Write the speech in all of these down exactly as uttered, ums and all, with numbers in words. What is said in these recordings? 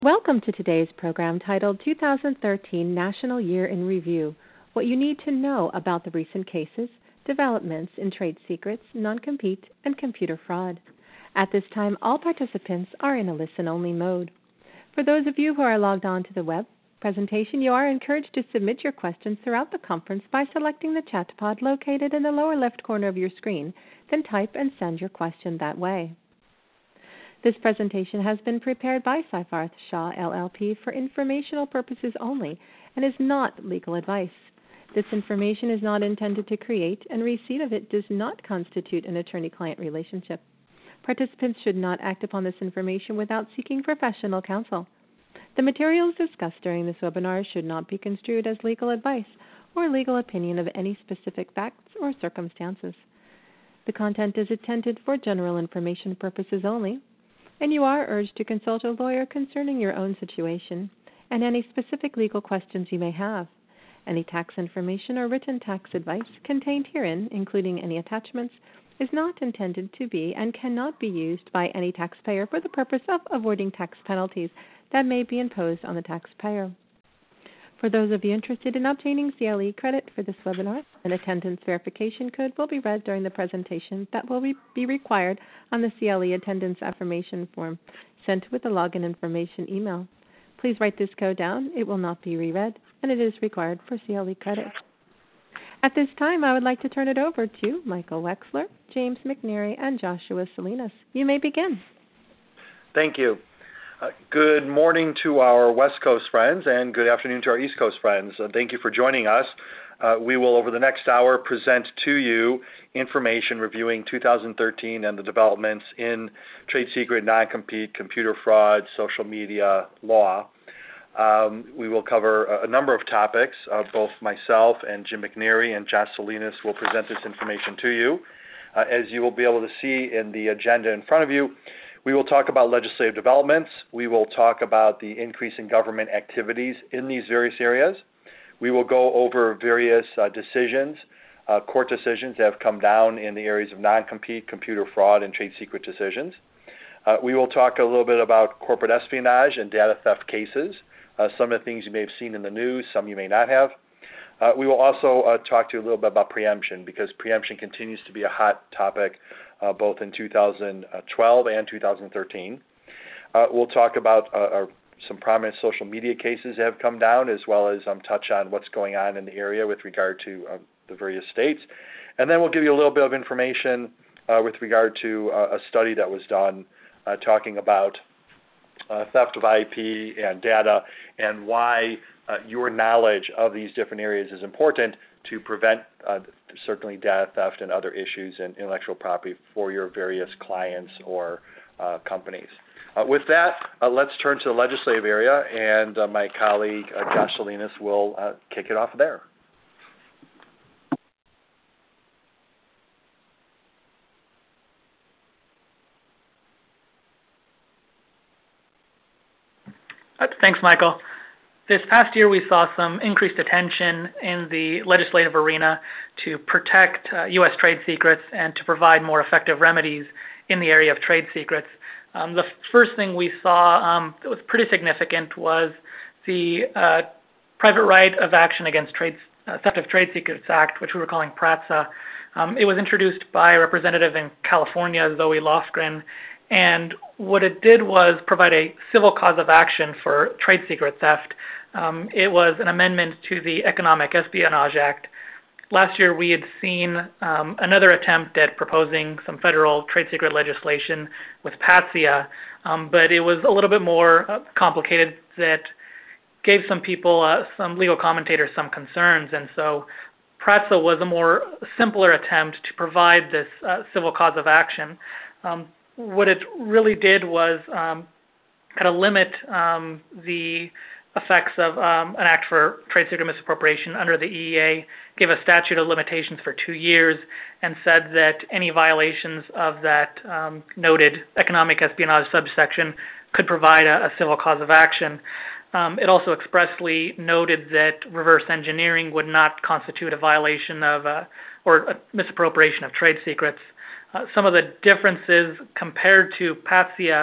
Welcome to today's program titled two thousand thirteen National Year in Review, What You Need to Know About the Recent Cases, Developments in Trade Secrets, Non-Compete, and Computer Fraud. At this time, all participants are in a listen-only mode. For those of you who are logged on to the web presentation, you are encouraged to submit your questions throughout the conference by selecting the chat pod located in the lower left corner of your screen, then type and send your question that way. This presentation has been prepared by Seyfarth Shaw, L L P for informational purposes only and is not legal advice. This information is not intended to create, and receipt of it does not constitute an attorney-client relationship. Participants should not act upon this information without seeking professional counsel. The materials discussed during this webinar should not be construed as legal advice or legal opinion of any specific facts or circumstances. The content is intended for general information purposes only, and you are urged to consult a lawyer concerning your own situation and any specific legal questions you may have. Any tax information or written tax advice contained herein, including any attachments, is not intended to be and cannot be used by any taxpayer for the purpose of avoiding tax penalties that may be imposed on the taxpayer. For those of you interested in obtaining C L E credit for this webinar, an attendance verification code will be read during the presentation that will be required on the C L E attendance affirmation form sent with the login information email. Please write this code down. It will not be reread, and it is required for C L E credit. At this time, I would like to turn it over to Michael Wexler, James McNary, and Joshua Salinas. You may begin. Thank you. Uh, good morning to our West Coast friends and good afternoon to our East Coast friends. Uh, thank you for joining us. Uh, we will, over the next hour, present to you information reviewing two thousand thirteen and the developments in trade secret, non-compete, computer fraud, social media law. Um, we will cover a, a number of topics. Uh, both myself and Jim McNary and Josh Salinas will present this information to you. Uh, as you will be able to see in the agenda in front of you, we will talk about legislative developments. We will talk about the increase in government activities in these various areas. We will go over various uh, decisions, uh, court decisions that have come down in the areas of non-compete, computer fraud, and trade secret decisions. Uh, we will talk a little bit about corporate espionage and data theft cases, uh, some of the things you may have seen in the news, some you may not have. Uh, we will also uh, talk to you a little bit about preemption, because preemption continues to be a hot topic uh, both in two thousand twelve and two thousand thirteen. Uh, we'll talk about uh, our, some prominent social media cases that have come down, as well as um, touch on what's going on in the area with regard to uh, the various states. And then we'll give you a little bit of information uh, with regard to uh, a study that was done uh, talking about uh, theft of I P and data, and why uh, your knowledge of these different areas is important to prevent uh, certainly data theft and other issues in intellectual property for your various clients or uh, companies. Uh, with that, uh, let's turn to the legislative area, and uh, my colleague uh, Josh Salinas will uh, kick it off there. Thanks, Michael. This past year, we saw some increased attention in the legislative arena to protect uh, U S trade secrets and to provide more effective remedies in the area of trade secrets. Um, the first thing we saw um, that was pretty significant was the uh, Private Right of Action Against Trade, uh, Theft of Trade Secrets Act, which we were calling PRATSA. Um, it was introduced by a representative in California, Zoe Lofgren, and what it did was provide a civil cause of action for trade secret theft. Um, it was an amendment to the Economic Espionage Act. Last year, we had seen um, another attempt at proposing some federal trade secret legislation with PATSIA, um, but it was a little bit more uh, complicated, that gave some people, uh, some legal commentators, some concerns, and so PRATSA was a more simpler attempt to provide this uh, civil cause of action. Um, what it really did was um, kind of limit um, the effects of um, an act for trade secret misappropriation under the E E A, gave a statute of limitations for two years, and said that any violations of that um, noted economic espionage subsection could provide a, a civil cause of action. Um, it also expressly noted that reverse engineering would not constitute a violation of uh, or a misappropriation of trade secrets. Uh, some of the differences compared to PATSIA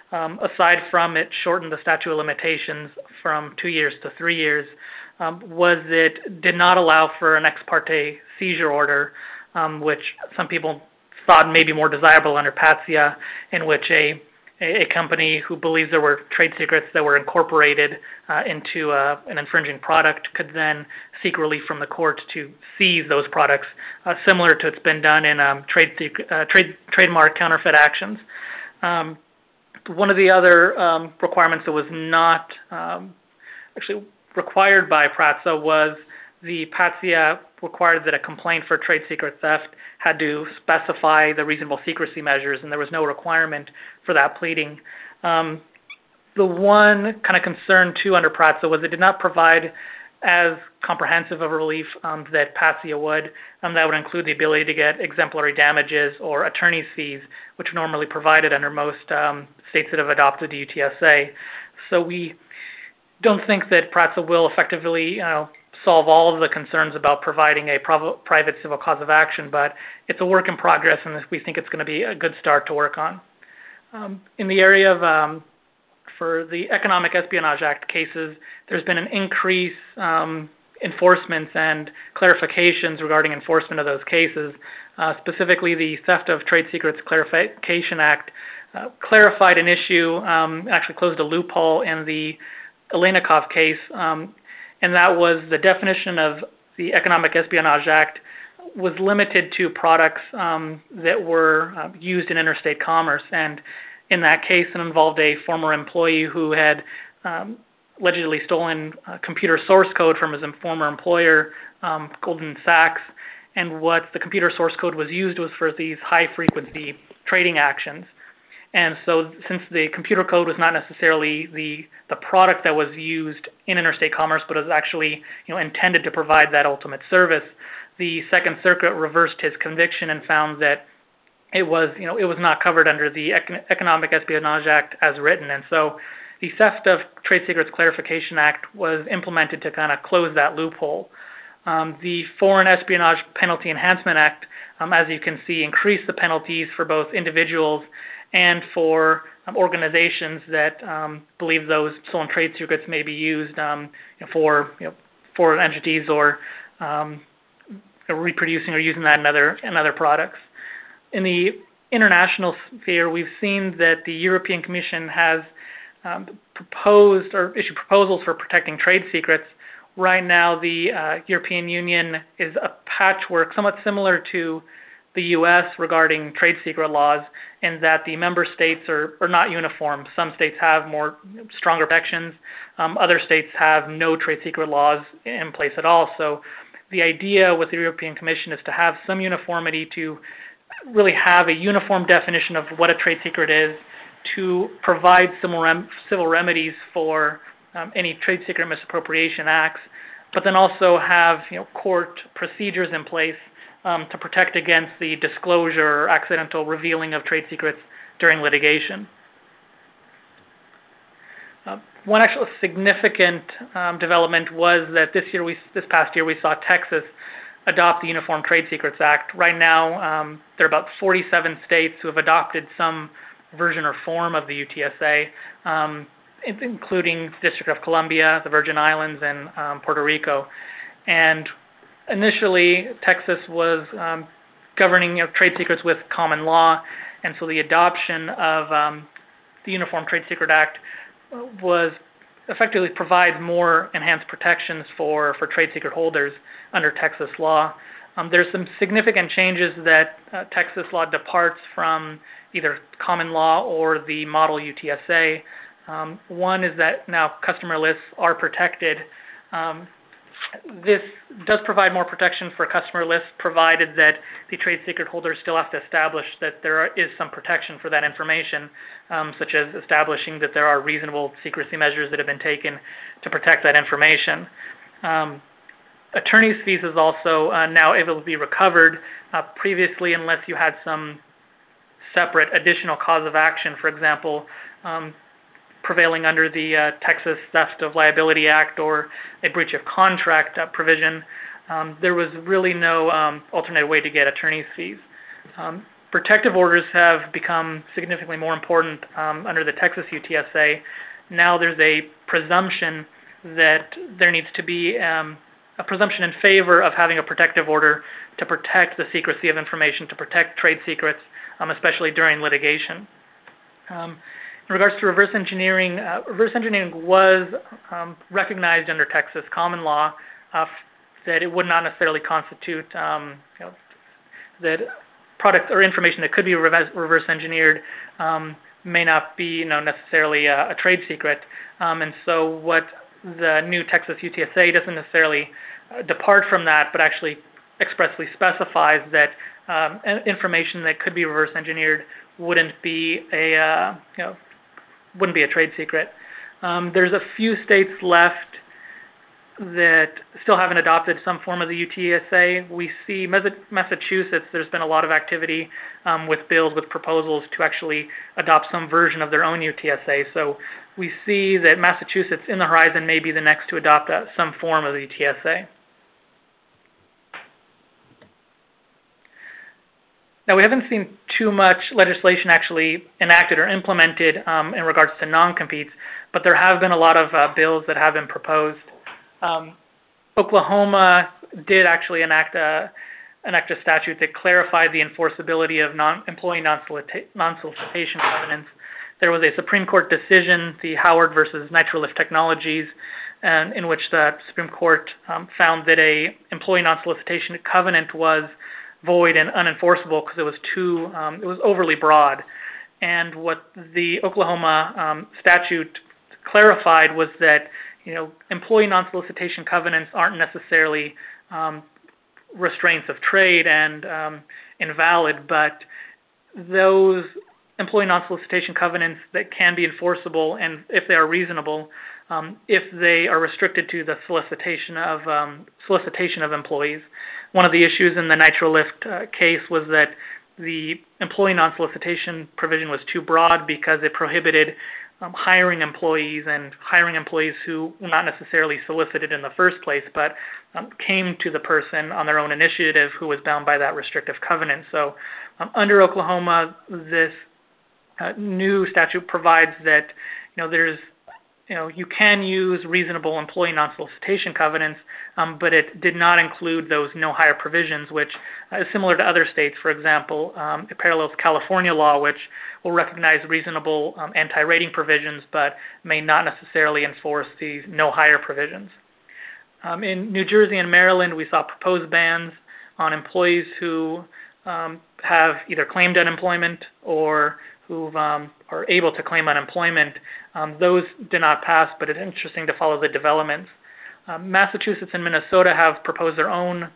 um, aside from it shortened the statute of limitations from two years to three years, um, was it did not allow for an ex parte seizure order, um, which some people thought may be more desirable under PATSIA, in which a a company who believes there were trade secrets that were incorporated uh, into uh, an infringing product could then seek relief from the court to seize those products, uh, similar to it's been done in um, trade, uh, trade trademark counterfeit actions. Um, one of the other um, requirements that was not um, actually required by PRATSA was the PATSIA required that a complaint for trade secret theft had to specify the reasonable secrecy measures, and there was no requirement for that pleading. Um, the one kind of concern, too, under PRATSA was it did not provide as comprehensive of a relief um, that PATSIA would. Um, that would include the ability to get exemplary damages or attorney's fees, which are normally provided under most um, states that have adopted the U T S A. So we don't think that PRATSA will effectively, you know, solve all of the concerns about providing a prov- private civil cause of action, but it's a work in progress, and we think it's going to be a good start to work on. Um, in the area of, um, for the Economic Espionage Act cases, there's been an increase um, enforcements and clarifications regarding enforcement of those cases. Uh, specifically, the Theft of Trade Secrets Clarification Act uh, clarified an issue, um, actually closed a loophole in the Alenikov case, um, and that was the definition of the Economic Espionage Act was limited to products um, that were uh, used in interstate commerce. And in that case, it involved a former employee who had um, allegedly stolen uh, computer source code from his former employer, um, Goldman Sachs. And what the computer source code was used was for these high-frequency trading actions. And so since the computer code was not necessarily the the product that was used in interstate commerce, but was actually, you know, intended to provide that ultimate service, the Second Circuit reversed his conviction and found that it was, you know, it was not covered under the Econ- Economic Espionage Act as written. And so the Theft of Trade Secrets Clarification Act was implemented to kind of close that loophole. Um, the Foreign Espionage Penalty Enhancement Act, um, as you can see, increased the penalties for both individuals and for um, organizations that um, believe those stolen trade secrets may be used um, for you know, foreign entities or um, reproducing or using that in other in other products. In the international sphere, we've seen that the European Commission has um, proposed or issued proposals for protecting trade secrets. Right now, the uh, European Union is a patchwork, somewhat similar to the U S regarding trade secret laws, in that the member states are, are not uniform. Some states have more stronger protections. Um, other states have no trade secret laws in place at all. So the idea with the European Commission is to have some uniformity, to really have a uniform definition of what a trade secret is, to provide civil, rem- civil remedies for um, any trade secret misappropriation acts, but then also have, you know, court procedures in place Um, to protect against the disclosure or accidental revealing of trade secrets during litigation. Uh, one actual significant um, development was that this year, we this past year, we saw Texas adopt the Uniform Trade Secrets Act. Right now, um, there are about forty-seven states who have adopted some version or form of the U T S A, um, including the District of Columbia, the Virgin Islands, and um, Puerto Rico. And initially, Texas was um, governing, you know, trade secrets with common law, and so the adoption of um, the Uniform Trade Secret Act was effectively provides more enhanced protections for, for trade secret holders under Texas law. Um, there's some significant changes that uh, Texas law departs from either common law or the model U T S A. Um, one is that now customer lists are protected. Um, This does provide more protection for customer lists, provided that the trade secret holders still have to establish that there are, is some protection for that information, um, such as establishing that there are reasonable secrecy measures that have been taken to protect that information. Um, attorney's fees is also uh, now able to be recovered. Uh, previously, unless you had some separate additional cause of action, for example, um, prevailing under the uh, Texas Theft of Liability Act or a breach of contract uh, provision, um, there was really no um, alternate way to get attorney's fees. Um, protective orders have become significantly more important um, under the Texas U T S A. Now there's a presumption that there needs to be um, a presumption in favor of having a protective order to protect the secrecy of information, to protect trade secrets, um, especially during litigation. Um, in regards to reverse engineering, uh, reverse engineering was um, recognized under Texas common law uh, that it would not necessarily constitute um, you know, that products or information that could be reverse, reverse engineered um, may not be you know, necessarily a, a trade secret. Um, and so what the new Texas U T S A doesn't necessarily uh, depart from that, but actually expressly specifies that um, information that could be reverse engineered wouldn't be a uh, you know wouldn't be a trade secret. Um, there's a few states left that still haven't adopted some form of the U T S A. We see Massachusetts, there's been a lot of activity um, with bills, with proposals to actually adopt some version of their own U T S A. So we see that Massachusetts in the horizon may be the next to adopt uh, some form of the U T S A. Now, we haven't seen too much legislation actually enacted or implemented um, in regards to non-competes, but there have been a lot of uh, bills that have been proposed. Um, Oklahoma did actually enact a, enact a statute that clarified the enforceability of non, employee non-solicitation covenants. There was a Supreme Court decision, the Howard versus Nitrolift Technologies, and in which the Supreme Court um, found that a employee non-solicitation covenant was void and unenforceable because it was too, um, it was overly broad. And what the Oklahoma um, statute clarified was that, you know, employee non-solicitation covenants aren't necessarily um, restraints of trade and um, invalid, but those employee non-solicitation covenants that can be enforceable, and if they are reasonable, um, if they are restricted to the solicitation of um, solicitation of employees. One of the issues in the Nitrolift uh, case was that the employee non-solicitation provision was too broad because it prohibited um, hiring employees and hiring employees who were not necessarily solicited in the first place, but um, came to the person on their own initiative who was bound by that restrictive covenant. So um, under Oklahoma, this uh, new statute provides that, you know, there's You know, you can use reasonable employee non-solicitation covenants, um, but it did not include those no-hire provisions, which uh, is similar to other states. For example, um, it parallels California law, which will recognize reasonable um, anti-rating provisions, but may not necessarily enforce these no-hire provisions. Um, in New Jersey and Maryland, we saw proposed bans on employees who um, have either claimed unemployment or who um, are able to claim unemployment. Um, those did not pass, but it's interesting to follow the developments. Um, Massachusetts and Minnesota have proposed their own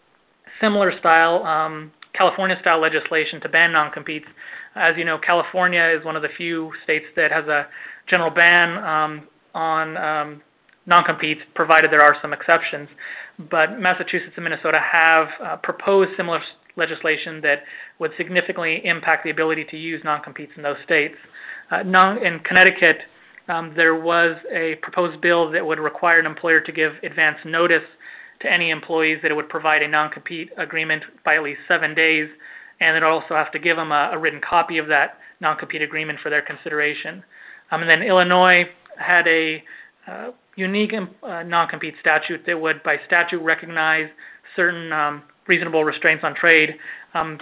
similar style, um, California-style legislation to ban non-competes. As you know, California is one of the few states that has a general ban um, on um, non-competes, provided there are some exceptions. But Massachusetts and Minnesota have uh, proposed similar legislation that would significantly impact the ability to use non-competes in those states. Uh, non- in Connecticut, um, there was a proposed bill that would require an employer to give advance notice to any employees that it would provide a non-compete agreement by at least seven days, and it would also have to give them a, a written copy of that non-compete agreement for their consideration. Um, and then Illinois had a uh, unique uh, non-compete statute that would, by statute, recognize certain um, reasonable restraints on trade. Um,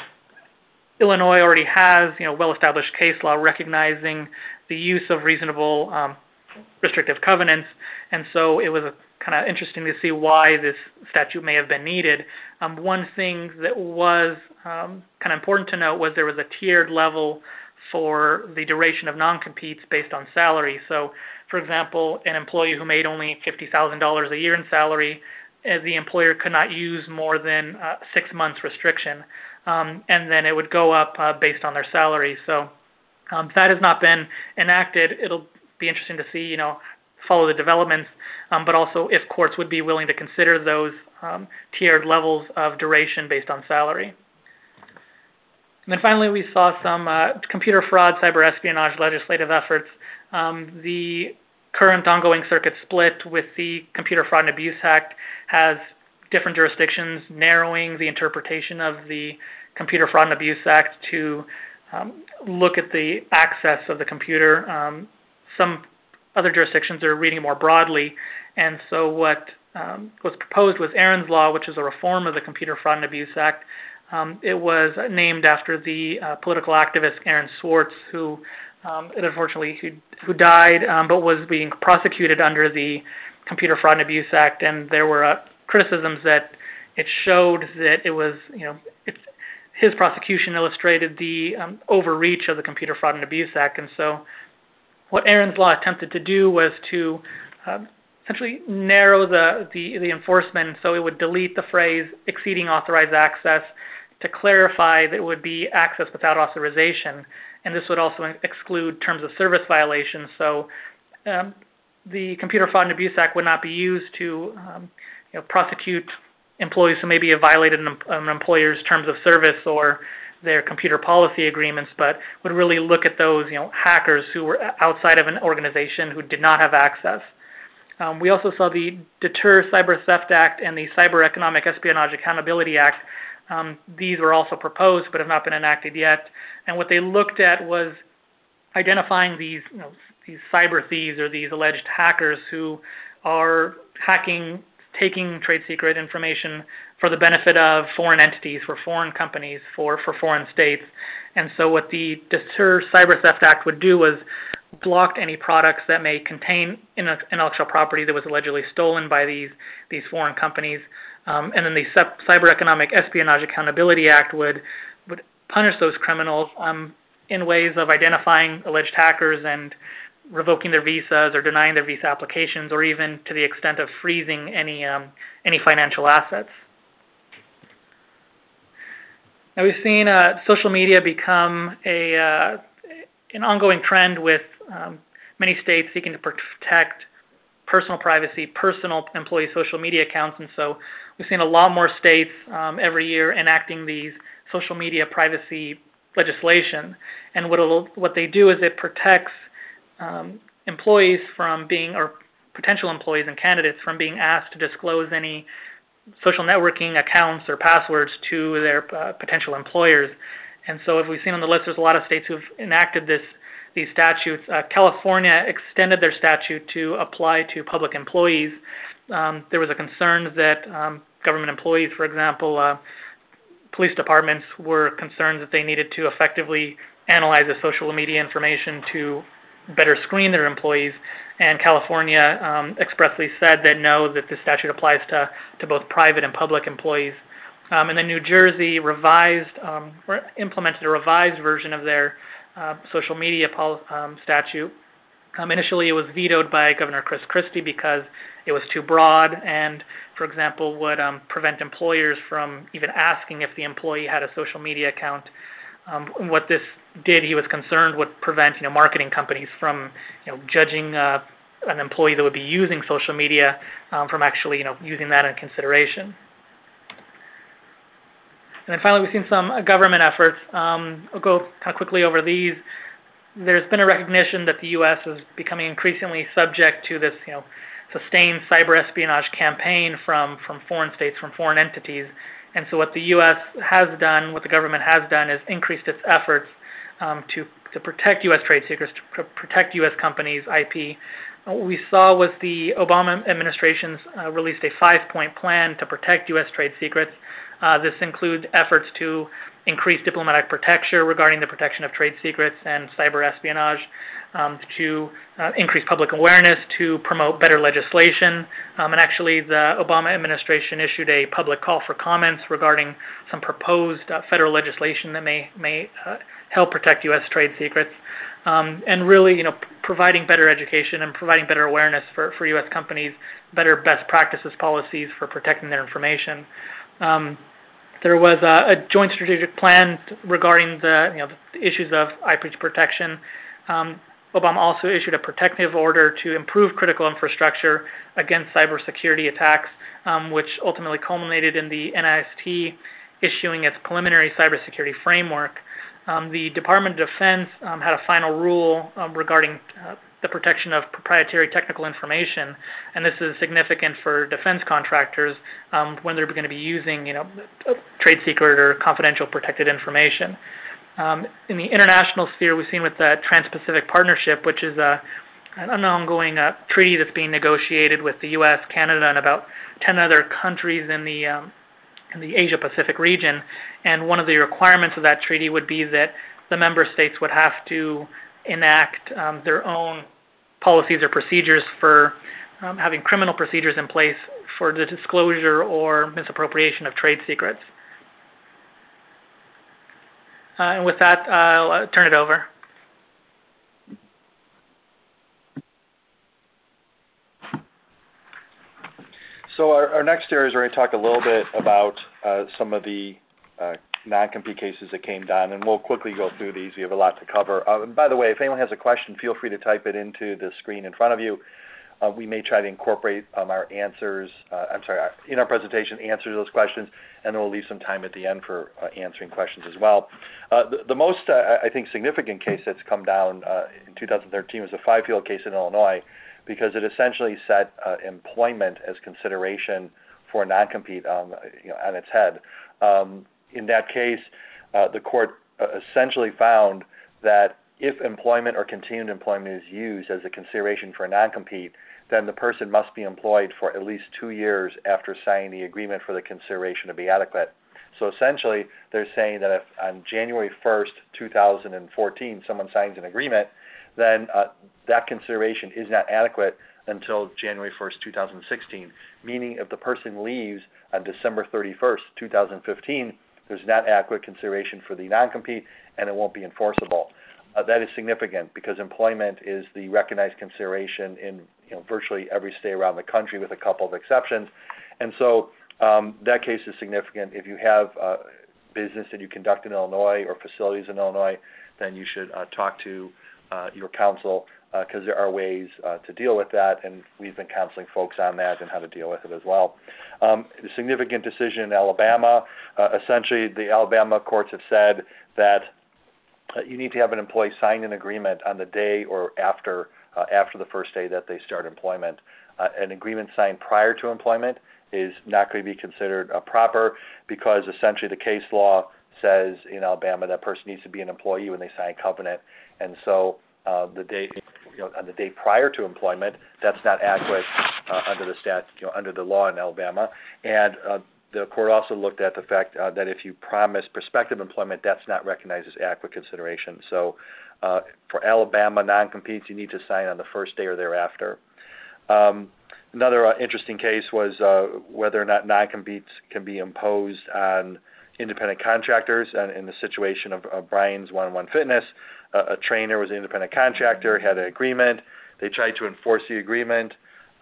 Illinois already has, you know, well-established case law recognizing the use of reasonable um, restrictive covenants, and so it was kind of interesting to see why this statute may have been needed. Um, one thing that was um, kind of important to note was there was a tiered level for the duration of non-competes based on salary. So, for example, an employee who made only fifty thousand dollars a year in salary, uh, the employer could not use more than uh, six months restriction. Um, and then it would go up uh, based on their salary. So um, that has not been enacted. It'll be interesting to see, you know, follow the developments, um, but also if courts would be willing to consider those um, tiered levels of duration based on salary. And then finally, we saw some uh, computer fraud, cyber espionage legislative efforts. Um, the current ongoing circuit split with the Computer Fraud and Abuse Act has different jurisdictions narrowing the interpretation of the Computer Fraud and Abuse Act to um, look at the access of the computer. Um, some other jurisdictions are reading more broadly, and so what um, was proposed was Aaron's Law, which is a reform of the Computer Fraud and Abuse Act. Um, it was named after the uh, political activist Aaron Swartz, who um, unfortunately who, who died, um, but was being prosecuted under the Computer Fraud and Abuse Act, and there were uh, criticisms that it showed that it was, you know, it, his prosecution illustrated the um, overreach of the Computer Fraud and Abuse Act, and so what Aaron's Law attempted to do was to uh, essentially narrow the, the, the enforcement, so it would delete the phrase exceeding authorized access to clarify that it would be access without authorization, and this would also exclude terms of service violations, so um, the Computer Fraud and Abuse Act would not be used to um, you know, prosecute employees who maybe have violated an, an employer's terms of service or their computer policy agreements, but would really look at those, you know, hackers who were outside of an organization who did not have access. Um, we also saw the Deter Cyber Theft Act and the Cyber Economic Espionage Accountability Act. Um, these were also proposed but have not been enacted yet. And what they looked at was identifying these, you know, these cyber thieves or these alleged hackers who are hacking, taking trade secret information for the benefit of foreign entities, for foreign companies, for, for foreign states. And so what the Deter Cyber Theft Act would do was block any products that may contain intellectual property that was allegedly stolen by these, these foreign companies. Um, and then the Cyber Economic Espionage Accountability Act would, would punish those criminals um, in ways of identifying alleged hackers and revoking their visas or denying their visa applications, or even to the extent of freezing any um, any financial assets. Now we've seen uh, social media become a uh, an ongoing trend with um, many states seeking to protect personal privacy, personal employee social media accounts, and so we've seen a lot more states um, every year enacting these social media privacy legislation. And what it'll, what they do is it protects um, employees from being, or potential employees and candidates from being asked to disclose any social networking accounts or passwords to their uh, potential employers. And so, as we've seen on the list, there's a lot of states who've enacted this these statutes. Uh, California extended their statute to apply to public employees. Um, there was a concern that um, government employees, for example, uh, police departments, were concerned that they needed to effectively analyze the social media information to better screen their employees. And California um, expressly said that no, that the statute applies to, to both private and public employees. Um, and then New Jersey revised, um, or implemented a revised version of their uh, social media pol- um, statute. Um, initially, it was vetoed by Governor Chris Christie because it was too broad and, for example, would um, prevent employers from even asking if the employee had a social media account. Um, what this did, he was concerned, would prevent, you know, marketing companies from, you know, judging uh, an employee that would be using social media um, from actually, you know, using that in consideration. And then finally, we've seen some government efforts. Um, I'll go kind of quickly over these. There's been a recognition that the U S is becoming increasingly subject to this, you know, sustained cyber espionage campaign from, from foreign states, from foreign entities. And so what the U S has done, what the government has done, is increased its efforts um, to, to protect U S trade secrets, to protect U S companies' I P. What we saw was the Obama administration's uh, released a five-point plan to protect U S trade secrets. Uh, this includes efforts to increase diplomatic protection regarding the protection of trade secrets and cyber espionage, um, to uh, increase public awareness, to promote better legislation. Um, and actually, the Obama administration issued a public call for comments regarding some proposed uh, federal legislation that may may uh, help protect U S trade secrets. Um, and really, you know, p- providing better education and providing better awareness for, for U S companies, better best practices policies for protecting their information. Um, there was a, a joint strategic plan regarding the, you know, the issues of I P protection. Um, Obama also issued a protective order to improve critical infrastructure against cybersecurity attacks, um, which ultimately culminated in the N I S T issuing its preliminary cybersecurity framework. Um, the Department of Defense um, had a final rule um, regarding uh, the protection of proprietary technical information, and this is significant for defense contractors um, when they're going to be using, you know, trade secret or confidential protected information. Um, in the international sphere, we've seen with the Trans-Pacific Partnership, which is a, an ongoing uh, treaty that's being negotiated with the U S, Canada, and about ten other countries in the um, in the Asia-Pacific region. And one of the requirements of that treaty would be that the member states would have to enact um, their own policies or procedures for um, having criminal procedures in place for the disclosure or misappropriation of trade secrets. Uh, and with that, I'll uh, turn it over. So our, our next area is we're going to talk a little bit about uh, some of the uh, non-compete cases that came down, and we'll quickly go through these. We have a lot to cover. Uh, and by the way, if anyone has a question, feel free to type it into the screen in front of you. Uh, we may try to incorporate um, our answers, uh, I'm sorry, our, in our presentation, answer those questions, and then we'll leave some time at the end for uh, answering questions as well. Uh, the, the most, uh, I think, significant case that's come down uh, in two thousand thirteen was a five-field case in Illinois, because it essentially set uh, employment as consideration for non-compete um, you know, on its head. Um, in that case, uh, the court uh, essentially found that if employment or continued employment is used as a consideration for a non-compete, then the person must be employed for at least two years after signing the agreement for the consideration to be adequate. So essentially, they're saying that if on January first, two thousand fourteen, someone signs an agreement, then uh, that consideration is not adequate until January first, two thousand sixteen, meaning if the person leaves on December thirty-first, two thousand fifteen, there's not adequate consideration for the non-compete, and it won't be enforceable. Uh, that is significant because employment is the recognized consideration in you know, virtually every state around the country with a couple of exceptions. And so um, that case is significant. If you have uh, business that you conduct in Illinois or facilities in Illinois, then you should uh, talk to uh, your counsel because uh, there are ways uh, to deal with that, and we've been counseling folks on that and how to deal with it as well. Um, the significant decision in Alabama, uh, essentially the Alabama courts have said that Uh, you need to have an employee sign an agreement on the day or after uh, after the first day that they start employment. Uh, an agreement signed prior to employment is not going to be considered uh, proper because essentially the case law says in Alabama that person needs to be an employee when they sign a covenant, and so uh, the day you know on the day prior to employment, that's not adequate uh, under the stat you know under the law in Alabama. And uh, the court also looked at the fact uh, that if you promise prospective employment, that's not recognized as adequate consideration. So uh, for Alabama non-competes, you need to sign on the first day or thereafter. Um, another uh, interesting case was uh, whether or not non-competes can be imposed on independent contractors. And in the situation of uh, Brian's one-on-one Fitness, uh, a trainer was an independent contractor, had an agreement. They tried to enforce the agreement.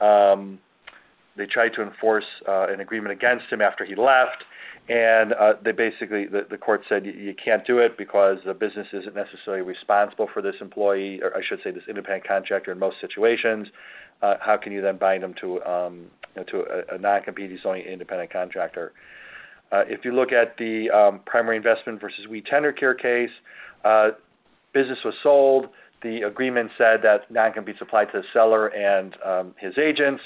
Um, They tried to enforce uh, an agreement against him after he left, and uh, they basically, the, the court said you, you can't do it because the business isn't necessarily responsible for this employee, or I should say this independent contractor in most situations. Uh, how can you then bind him to um, you know, to a, a non-compete? He's only an independent contractor. Uh, if you look at the um, primary investment versus We Tender Care case, uh, business was sold. The agreement said that non-competes applied to the seller and um, his agents.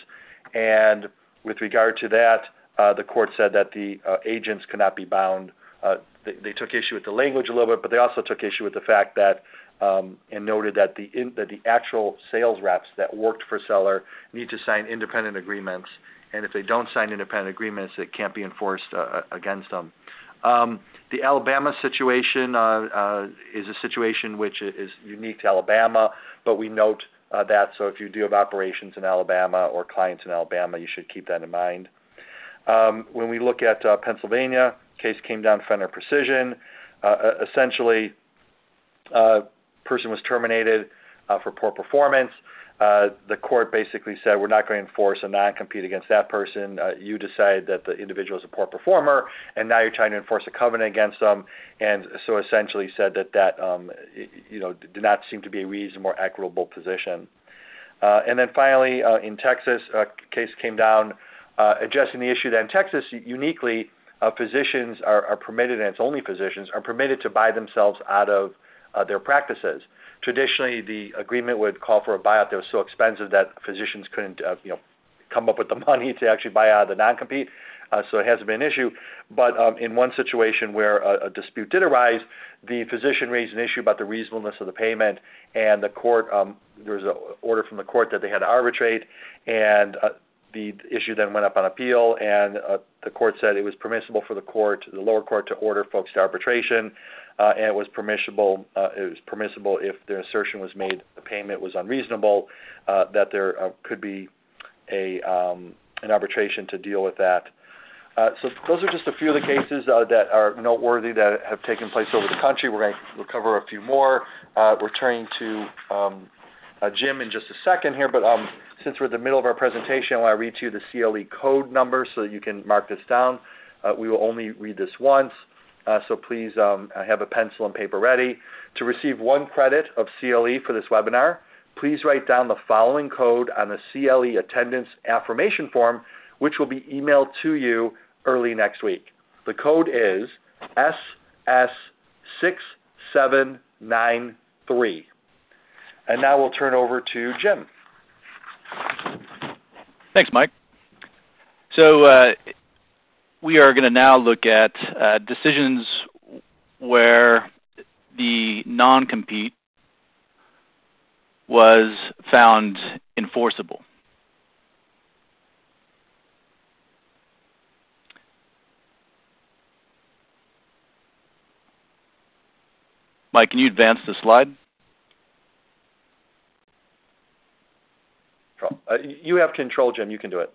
And with regard to that, uh, the court said that the uh, agents could not be bound. Uh, they, they took issue with the language a little bit, but they also took issue with the fact that um, and noted that the in, that the actual sales reps that worked for seller need to sign independent agreements, and if they don't sign independent agreements, it can't be enforced uh, against them. Um, the Alabama situation uh, uh, is a situation which is unique to Alabama, but we note Uh, that, so if you do have operations in Alabama or clients in Alabama, you should keep that in mind. Um, when we look at uh, Pennsylvania, case came down Fenner Precision. Uh, essentially, uh, person was terminated uh, for poor performance. Uh, the court basically said, we're not going to enforce a non-compete against that person. Uh, you decide that the individual is a poor performer, and now you're trying to enforce a covenant against them, and so essentially said that that um, you know did not seem to be a reasonable or equitable position. Uh, and then finally, uh, in Texas, a case came down uh, addressing the issue that in Texas, uniquely, uh, physicians are, are permitted, and it's only physicians, are permitted to buy themselves out of uh, their practices. traditionally the agreement would call for a buyout that was so expensive that physicians couldn't, uh, you know, come up with the money to actually buy out of the non-compete. Uh, so it hasn't been an issue. But um, in one situation where a, a dispute did arise, the physician raised an issue about the reasonableness of the payment, and the court, um, there was an order from the court that they had to arbitrate, and uh, the issue then went up on appeal, and uh, the court said it was permissible for the court, the lower court, to order folks to arbitration, uh, and it was permissible. Uh, it was permissible if their assertion was made the payment was unreasonable, uh, that there uh, could be a um, an arbitration to deal with that. Uh, so those are just a few of the cases uh, that are noteworthy that have taken place over the country. We're going to we'll cover a few more. Uh, we're turning to um, uh, Jim in just a second here, but um, since we're in the middle of our presentation, I want to read to you the C L E code number so that you can mark this down. Uh, we will only read this once, uh, so please um, have a pencil and paper ready. To receive one credit of C L E for this webinar, please write down the following code on the C L E attendance affirmation form, which will be emailed to you early next week. The code is S S six seven nine three. And now we'll turn over to Jim. Thanks, Mike. So uh, we are going to now look at uh, decisions where the non-compete was found enforceable. Mike, can you advance the slide? Uh, you have control, Jim. You can do it.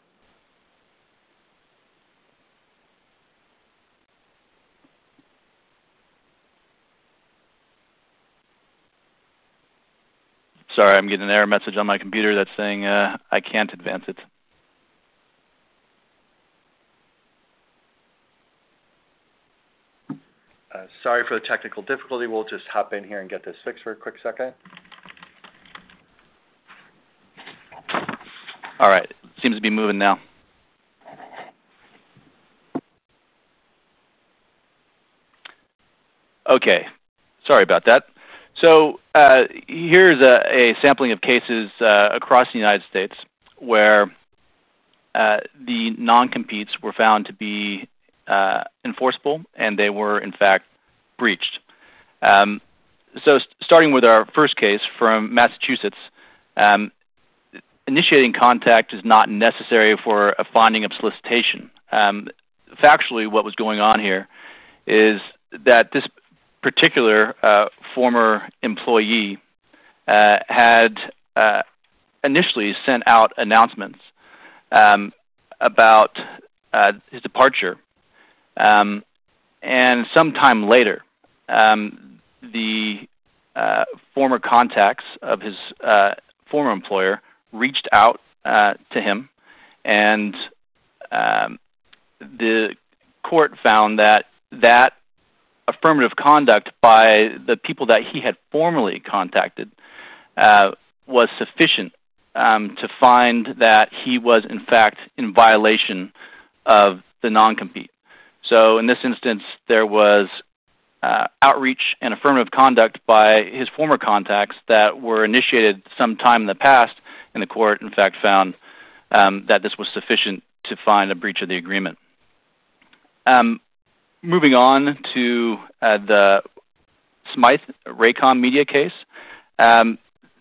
Sorry, I'm getting an error message on my computer that's saying uh, I can't advance it. Uh, sorry for the technical difficulty. We'll just hop in here and get this fixed for a quick second. All right, seems to be moving now. Okay, sorry about that. So uh, here's a, a sampling of cases uh, across the United States where uh, the non-competes were found to be uh, enforceable and they were, in fact, breached. Um, so st starting with our first case from Massachusetts, um, initiating contact is not necessary for a finding of solicitation. Um, factually, what was going on here is that this particular uh, former employee uh, had uh, initially sent out announcements um, about uh, his departure, um, and sometime later, um, the uh, former contacts of his uh, former employer reached out uh, to him, and um, the court found that that affirmative conduct by the people that he had formerly contacted uh, was sufficient um, to find that he was, in fact, in violation of the non-compete. So in this instance, there was uh, outreach and affirmative conduct by his former contacts that were initiated sometime in the past, and the court, in fact, found um, that this was sufficient to find a breach of the agreement. Um, moving on to uh, the Smythe Raycom Media case, um,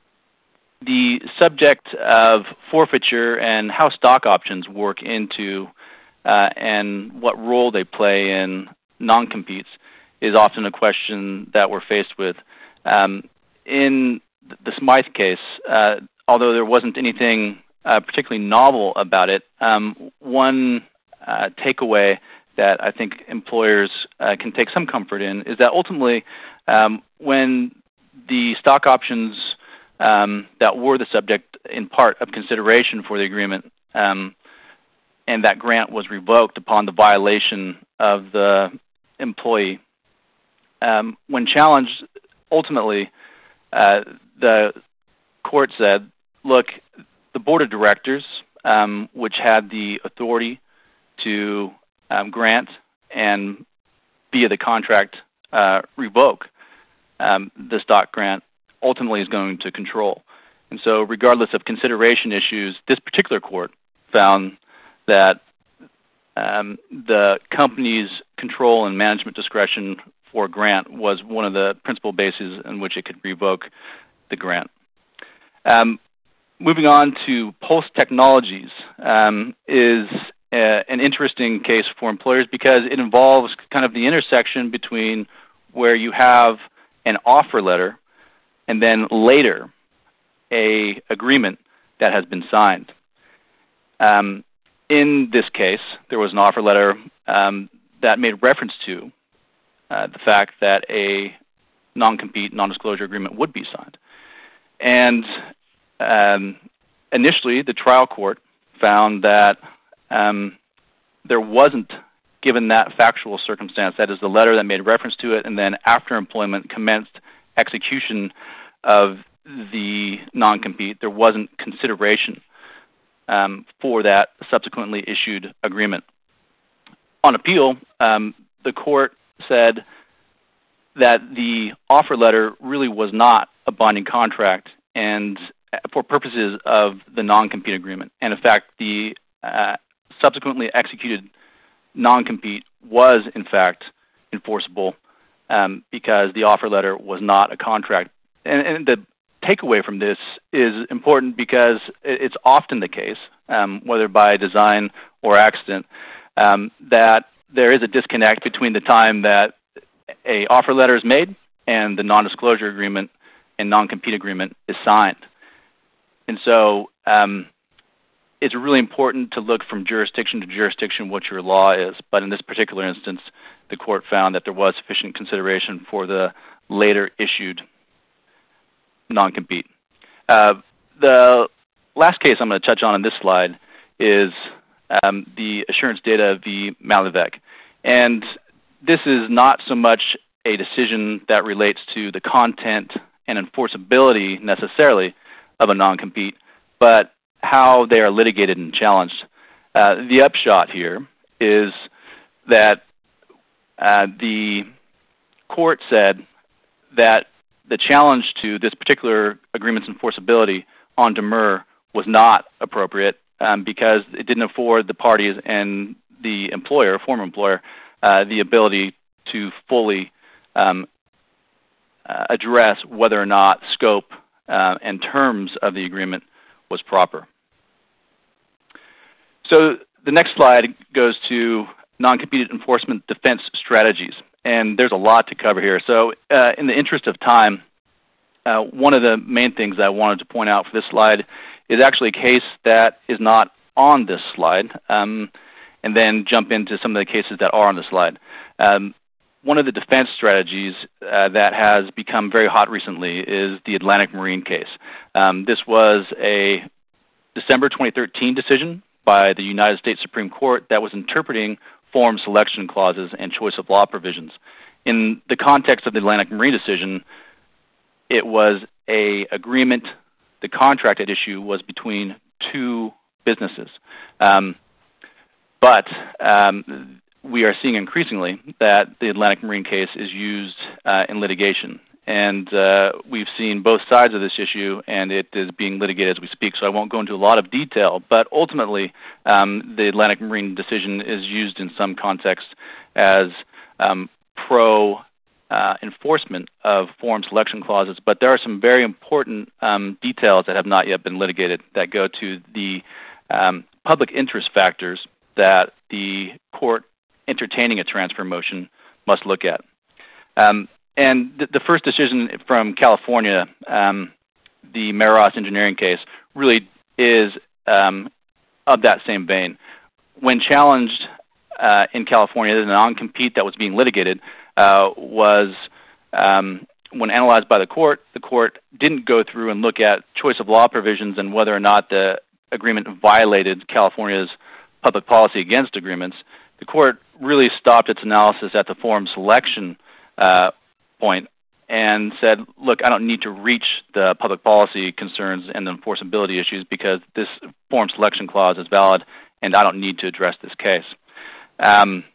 the subject of forfeiture and how stock options work into uh, and what role they play in non-competes is often a question that we're faced with. Um, in the Smythe case, uh, although there wasn't anything uh, particularly novel about it, um, one uh, takeaway that I think employers uh, can take some comfort in is that ultimately um, when the stock options um, that were the subject in part of consideration for the agreement um, and that grant was revoked upon the violation of the employee, um, when challenged, ultimately uh, the court said, look, the board of directors, um, which had the authority to um, grant and via the contract uh, revoke um, the stock grant, ultimately is going to control. And so regardless of consideration issues, this particular court found that um, the company's control and management discretion for grant was one of the principal bases in which it could revoke the grant. Um, moving on to Pulse Technologies um, is a, an interesting case for employers because it involves kind of the intersection between where you have an offer letter and then later a agreement that has been signed. Um, in this case, there was an offer letter um, that made reference to uh, the fact that a non-compete, non-disclosure agreement would be signed. And um, initially, the trial court found that um, there wasn't, given that factual circumstance, that is the letter that made reference to it, and then after employment commenced execution of the non-compete, there wasn't consideration um, for that subsequently issued agreement. On appeal, um, the court said that the offer letter really was not a binding contract and for purposes of the non-compete agreement. And in fact, the uh, subsequently executed non-compete was in fact enforceable um, because the offer letter was not a contract. And, and the takeaway from this is important because it's often the case, um, whether by design or accident, um, that there is a disconnect between the time that a offer letter is made and the non-disclosure agreement and non-compete agreement is signed. And so um, it's really important to look from jurisdiction to jurisdiction what your law is. But in this particular instance, the court found that there was sufficient consideration for the later issued non-compete. Uh, the last case I'm going to touch on in this slide is um, the Assurance Data v. Malavec. And this is not so much a decision that relates to the content and enforceability necessarily of a non-compete, but how they are litigated and challenged. Uh, the upshot here is that uh, the court said that the challenge to this particular agreement's enforceability on demur was not appropriate um, because it didn't afford the parties and the employer, former employer, uh, the ability to fully um, uh, address whether or not scope uh, and terms of the agreement was proper. So the next slide goes to non-compete enforcement defense strategies. And there's a lot to cover here. So uh, in the interest of time, uh, one of the main things I wanted to point out for this slide is actually a case that is not on this slide, um, and then jump into some of the cases that are on the slide. Um, one of the defense strategies uh, that has become very hot recently is the Atlantic Marine case. Um, this was a December twenty thirteen decision by the United States Supreme Court that was interpreting form selection clauses and choice of law provisions. In the context of the Atlantic Marine decision, it was a agreement, the contract at issue was between two businesses. Um, but um, we are seeing increasingly that the Atlantic Marine case is used uh, in litigation. And uh, we've seen both sides of this issue, and it is being litigated as we speak, so I won't go into a lot of detail. But ultimately, um, the Atlantic Marine decision is used in some contexts as um, pro-enforcement uh, of form selection clauses. But there are some very important um, details that have not yet been litigated that go to the um, public interest factors that the court entertaining a transfer motion must look at. Um, And the, the first decision from California, um, the Meros engineering case, really is um, of that same vein. When challenged uh, in California, the non-compete that was being litigated uh, was, um, when analyzed by the court, the court didn't go through and look at choice of law provisions and whether or not the agreement violated California's public policy against agreements. The court really stopped its analysis at the form selection uh, point and said, look, I don't need to reach the public policy concerns and the enforceability issues because this form selection clause is valid and I don't need to address this case. Um,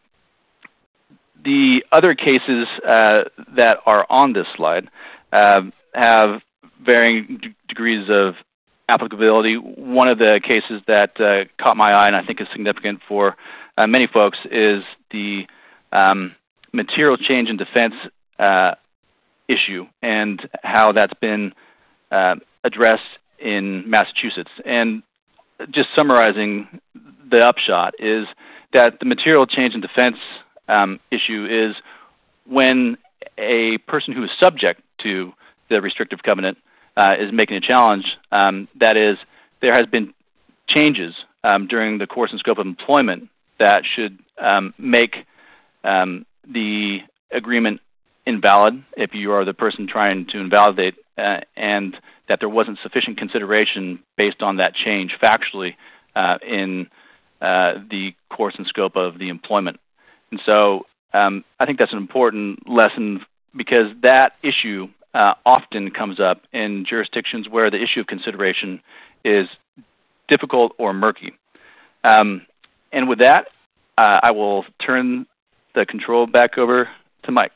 the other cases uh, that are on this slide uh, have varying d- degrees of applicability. One of the cases that uh, caught my eye and I think is significant for uh, many folks is the um, material change in defense uh, issue and how that's been uh, addressed in Massachusetts. And just summarizing the upshot is that the material change in defense um, issue is when a person who is subject to the restrictive covenant uh, is making a challenge, um, that is, there has been changes um, during the course and scope of employment that should um, make um, the agreement invalid if you are the person trying to invalidate, uh, and that there wasn't sufficient consideration based on that change factually uh, in uh, the course and scope of the employment. And so um, I think that's an important lesson because that issue uh, often comes up in jurisdictions where the issue of consideration is difficult or murky. Um, and with that, uh, I will turn the control back over to Mike.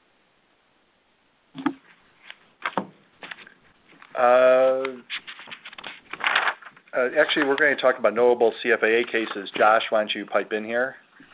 Uh, uh, actually, we're going to talk about notable C F A A cases. Josh, why don't you pipe in here?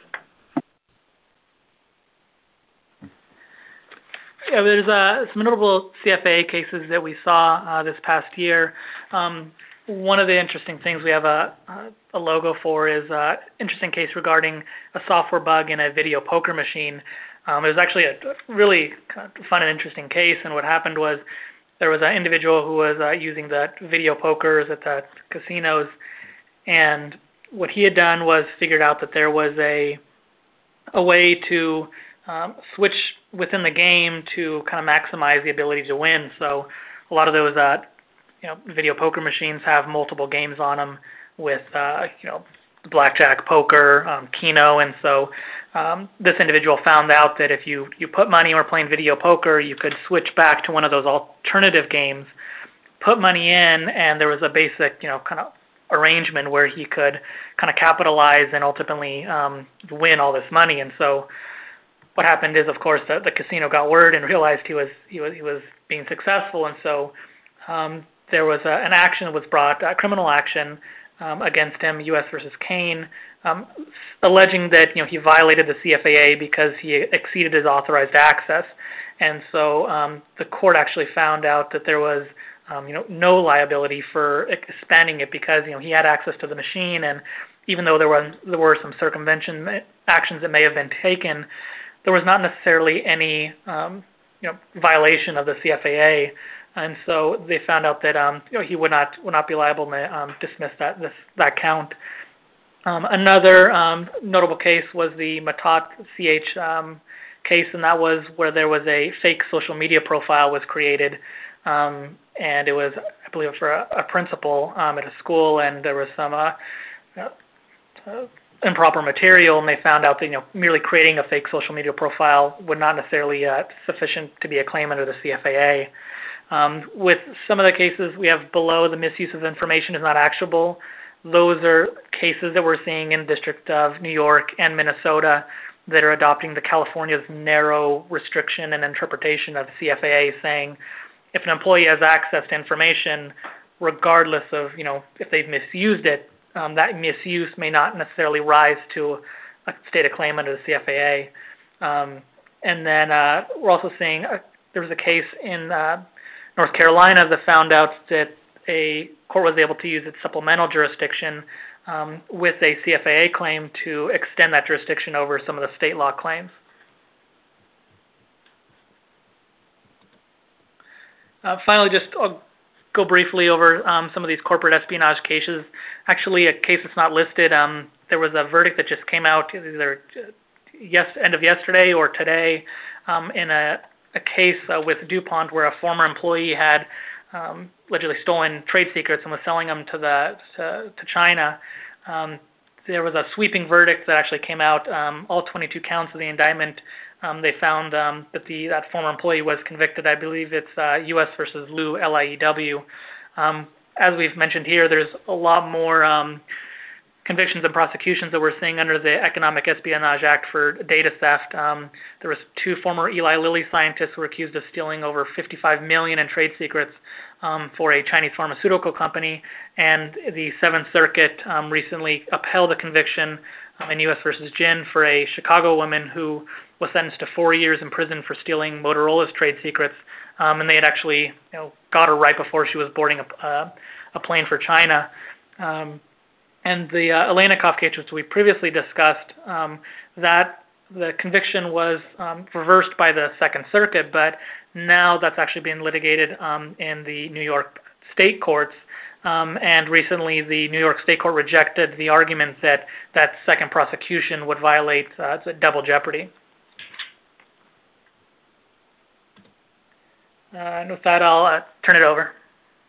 Yeah, there's uh, some notable C F A A cases that we saw uh, this past year. Um, one of the interesting things we have a, a logo for is an interesting case regarding a software bug in a video poker machine. Um, it was actually a really kind of fun and interesting case, and what happened was there was an individual who was uh, using the video pokers at the casinos, and what he had done was figured out that there was a a way to um, switch within the game to kind of maximize the ability to win. So a lot of those uh, you know, video poker machines have multiple games on them with uh, you know, blackjack, poker, um, Keno, and so um, this individual found out that if you, you put money or playing video poker, you could switch back to one of those alternative games, put money in, and there was a basic, you know, kind of arrangement where he could kind of capitalize and ultimately um, win all this money. And so what happened is, of course, the, the casino got word and realized he was he was he was being successful, and so um, there was a, an action that was brought, a criminal action um, against him, U S versus Kane, um, alleging that you know he violated the C F A A because he exceeded his authorized access, and so um, the court actually found out that there was um, you know no liability for expanding it because you know he had access to the machine, and even though there was there were some circumvention actions that may have been taken, there was not necessarily any um, you know violation of the C F A A, and so they found out that um, you know, he would not would not be liable to um, dismiss that this, that count. Um, another um, notable case was the Matot C H um, case, and that was where there was a fake social media profile was created, um, and it was, I believe, for a, a principal um, at a school, and there was some uh, uh, improper material, and they found out that you know merely creating a fake social media profile would not necessarily uh, sufficient to be a claim under the C F A A. Um, with some of the cases we have below, the misuse of information is not actionable. Those are cases that we're seeing in the District of New York and Minnesota that are adopting the California's narrow restriction and interpretation of C F A A, saying if an employee has access to information, regardless of you know if they've misused it, Um, that misuse may not necessarily rise to a state of claim under the C F A A. Um, and then uh, we're also seeing uh, there was a case in uh, North Carolina that found out that a court was able to use its supplemental jurisdiction um, with a C F A A claim to extend that jurisdiction over some of the state law claims. Uh, finally, just I'll go briefly over um, some of these corporate espionage cases. Actually, a case that's not listed, um, there was a verdict that just came out either yes, end of yesterday or today um, in a, a case uh, with DuPont where a former employee had um, allegedly stolen trade secrets and was selling them to the to, to China. Um, there was a sweeping verdict that actually came out, um, all twenty-two counts of the indictment. Um, they found um, that the that former employee was convicted. I believe it's uh, U S versus Liu, L I E W. Um, as we've mentioned here, there's a lot more um, convictions and prosecutions that we're seeing under the Economic Espionage Act for data theft. Um, there was two former Eli Lilly scientists who were accused of stealing over fifty-five million dollars in trade secrets um, for a Chinese pharmaceutical company, and the Seventh Circuit um, recently upheld a conviction um, in U S versus Jin for a Chicago woman who was sentenced to four years in prison for stealing Motorola's trade secrets, um, and they had actually you know, got her right before she was boarding a, uh, a plane for China. Um, and the uh, Alenikoff case, which we previously discussed, um, that the conviction was um, reversed by the Second Circuit, but now that's actually being litigated um, in the New York state courts. Um, and recently, the New York State Court rejected the argument that that second prosecution would violate uh, double jeopardy. Uh, and with that, I'll uh, turn it over.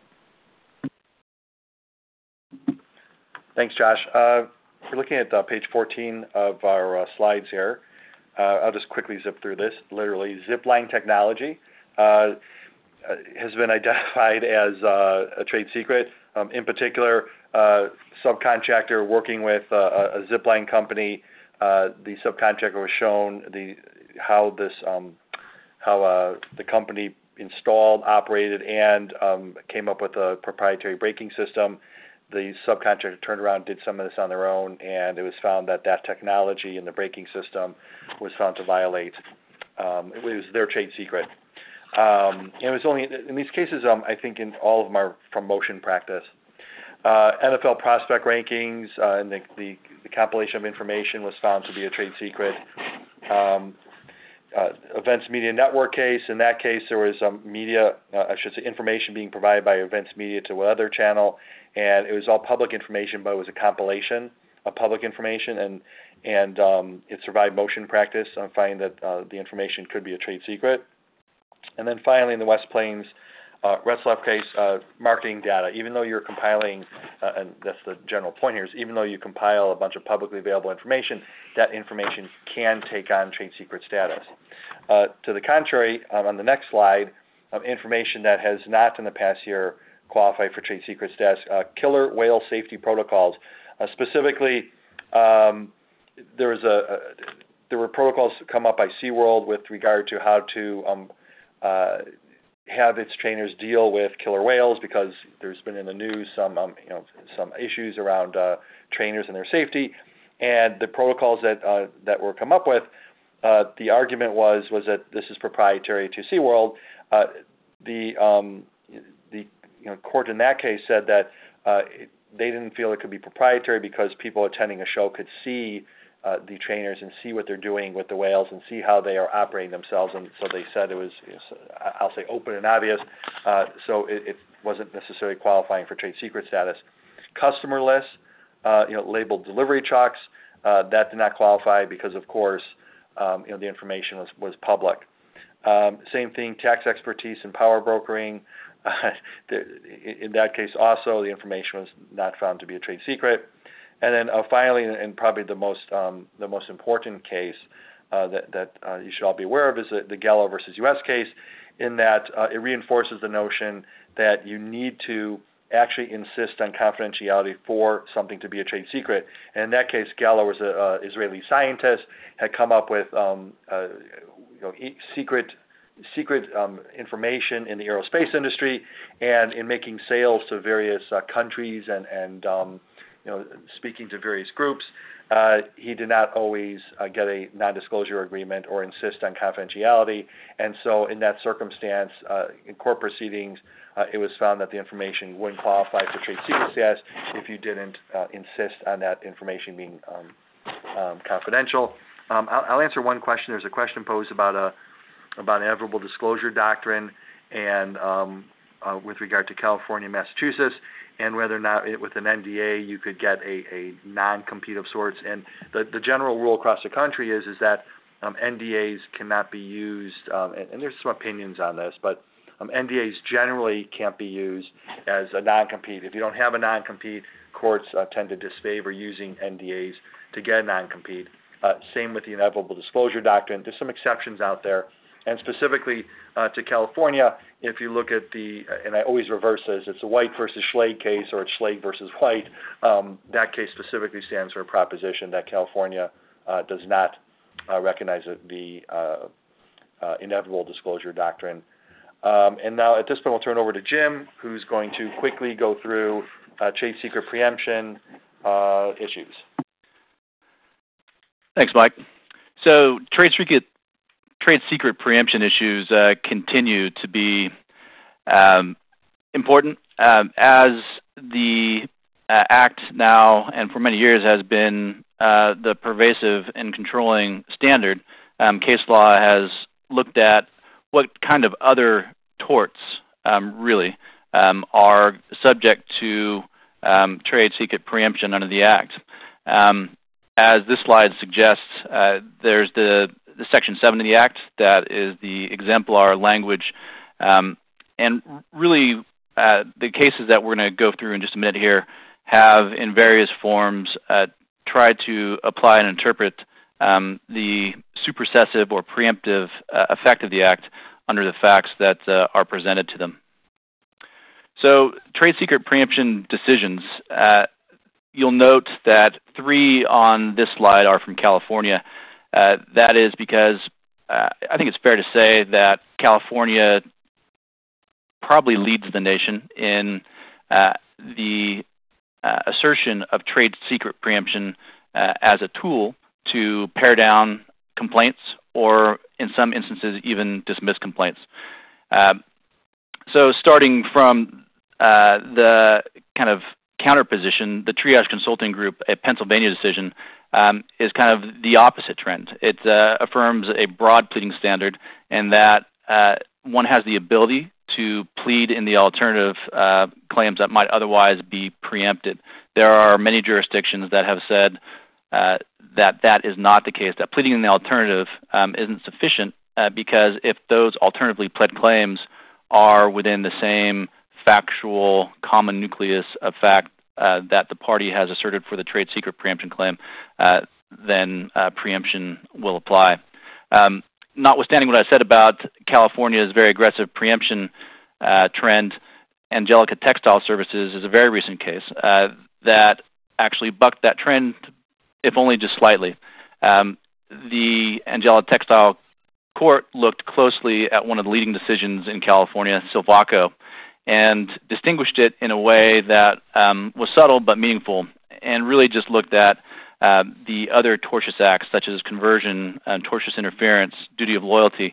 Thanks, Josh. Uh, we're looking at uh, page fourteen of our uh, slides here. Uh, I'll just quickly zip through this. Literally, Zipline technology uh, has been identified as uh, a trade secret. Um, in particular, uh, subcontractor working with uh, a Zipline company. Uh, the subcontractor was shown the how this um, how uh, the company installed, operated, and um, came up with a proprietary braking system. The subcontractor turned around, did some of this on their own, and it was found that that technology in the braking system was found to violate. Um, it was their trade secret. Um, it was only in these cases. Um, I think in all of them are from motion practice. Uh, N F L prospect rankings uh, and the, the, the compilation of information was found to be a trade secret. Um, uh, Events Media Network case. In that case, there was um, media, uh, I should say, information being provided by Events Media to another channel, and it was all public information, but it was a compilation of public information, and and um, it survived motion practice on finding that uh, the information could be a trade secret. And then finally, in the West Plains uh, Retzlaff case, uh, marketing data. Even though you're compiling, uh, and that's the general point here, is even though you compile a bunch of publicly available information, that information can take on trade secret status. Uh, to the contrary, um, on the next slide, um, information that has not in the past year qualified for trade secret status, uh, killer whale safety protocols. Uh, specifically, um, there was a, a there were protocols come up by SeaWorld with regard to how to um, uh, have its trainers deal with killer whales, because there's been in the news some um, you know some issues around uh, trainers and their safety, and the protocols that uh, that were come up with. Uh, the argument was was that this is proprietary to SeaWorld. Uh, the um, the you know, court in that case said that uh, it, they didn't feel it could be proprietary because people attending a show could see uh, the trainers and see what they're doing with the whales and see how they are operating themselves, and so they said it was, I'll say, open and obvious, uh, so it, it wasn't necessarily qualifying for trade secret status. Customer lists, uh, you know, labeled delivery trucks, uh, that did not qualify because, of course, um, you know, the information was, was public. Um, same thing, tax expertise and power brokering. Uh, in that case, also, the information was not found to be a trade secret. And then uh, finally, and probably the most um, the most important case uh, that, that uh, you should all be aware of is the, the Gallo versus U S case, in that uh, it reinforces the notion that you need to actually insist on confidentiality for something to be a trade secret. And in that case, Gallo was an Israeli scientist, had come up with um, uh, you know, secret secret um, information in the aerospace industry, and in making sales to various uh, countries and, and um, you know, speaking to various groups, uh, he did not always uh, get a non-disclosure agreement or insist on confidentiality. And so in that circumstance, uh, in court proceedings, uh, it was found that the information wouldn't qualify for trade secret status if you didn't uh, insist on that information being um, um, confidential. Um, I'll, I'll answer one question. There's a question posed about a about an inevitable disclosure doctrine and um, uh, with regard to California and Massachusetts, and whether or not it, with an N D A you could get a, a non-compete of sorts. And the, the general rule across the country is, is that um, N D As cannot be used, um, and, and there's some opinions on this, but um, N D As generally can't be used as a non-compete. If you don't have a non-compete, courts uh, tend to disfavor using N D As to get a non-compete. Uh, same with the inevitable disclosure doctrine. There's some exceptions out there. And specifically uh, to California, if you look at the, and I always reverse this, it's a White versus Schlage case, or it's Schlage versus White. Um, that case specifically stands for a proposition that California uh, does not uh, recognize the uh, uh, inevitable disclosure doctrine. Um, and now at this point, we'll turn over to Jim, who's going to quickly go through uh, trade secret preemption uh, issues. Thanks, Mike. So trade secret, trade secret preemption issues uh, continue to be um, important um, as the uh, Act now and for many years has been uh, the pervasive and controlling standard. Um, case law has looked at what kind of other torts um, really um, are subject to um, trade secret preemption under the Act. Um, as this slide suggests, uh, there's the, the Section seven of the Act that is the exemplar language, um, and really uh, the cases that we're going to go through in just a minute here have in various forms uh, tried to apply and interpret um, the supersessive or preemptive uh, effect of the Act under the facts that uh, are presented to them. So trade secret preemption decisions, uh, you'll note that three on this slide are from California. Uh, that is because uh, I think it's fair to say that California probably leads the nation in uh, the uh, assertion of trade secret preemption uh, as a tool to pare down complaints or in some instances even dismiss complaints. Uh, so starting from uh, the kind of counterposition, the Triage Consulting Group, a Pennsylvania decision, um, is kind of the opposite trend. It uh, affirms a broad pleading standard and that uh, one has the ability to plead in the alternative uh, claims that might otherwise be preempted. There are many jurisdictions that have said uh, that that is not the case, that pleading in the alternative um, isn't sufficient uh, because if those alternatively pled claims are within the same factual common nucleus of fact uh, that the party has asserted for the trade secret preemption claim, uh, then uh, preemption will apply. Um, notwithstanding what I said about California's very aggressive preemption uh, trend, Angelica Textile Services is a very recent case uh, that actually bucked that trend, if only just slightly. Um, the Angelica Textile Court looked closely at one of the leading decisions in California, Silvaco, and distinguished it in a way that um, was subtle but meaningful, and really just looked at uh, the other tortious acts, such as conversion, uh, tortious interference, duty of loyalty,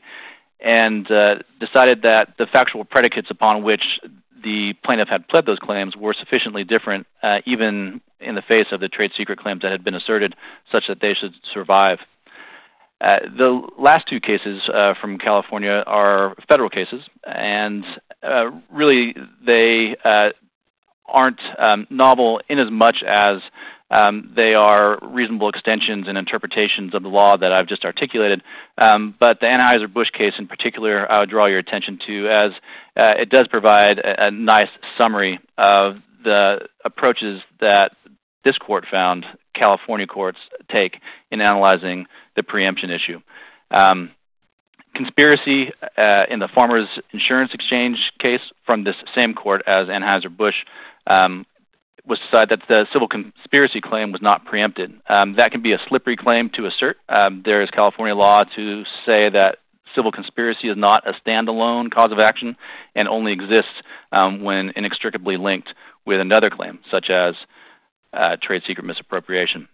and uh, decided that the factual predicates upon which the plaintiff had pled those claims were sufficiently different, uh, even in the face of the trade secret claims that had been asserted, such that they should survive. Uh, the last two cases uh, from California are federal cases, and uh, really they uh, aren't um, novel in as much as um, they are reasonable extensions and interpretations of the law that I've just articulated. Um, but the Anheuser-Busch case in particular, I would draw your attention to, as uh, it does provide a, a nice summary of the approaches that this court found California courts take in analyzing the preemption issue. Um, conspiracy uh, in the Farmers Insurance Exchange case from this same court as Anheuser-Busch um, was decided that the civil conspiracy claim was not preempted. Um, that can be a slippery claim to assert. Um, there is California law to say that civil conspiracy is not a standalone cause of action and only exists um, when inextricably linked with another claim, such as uh, trade secret misappropriation.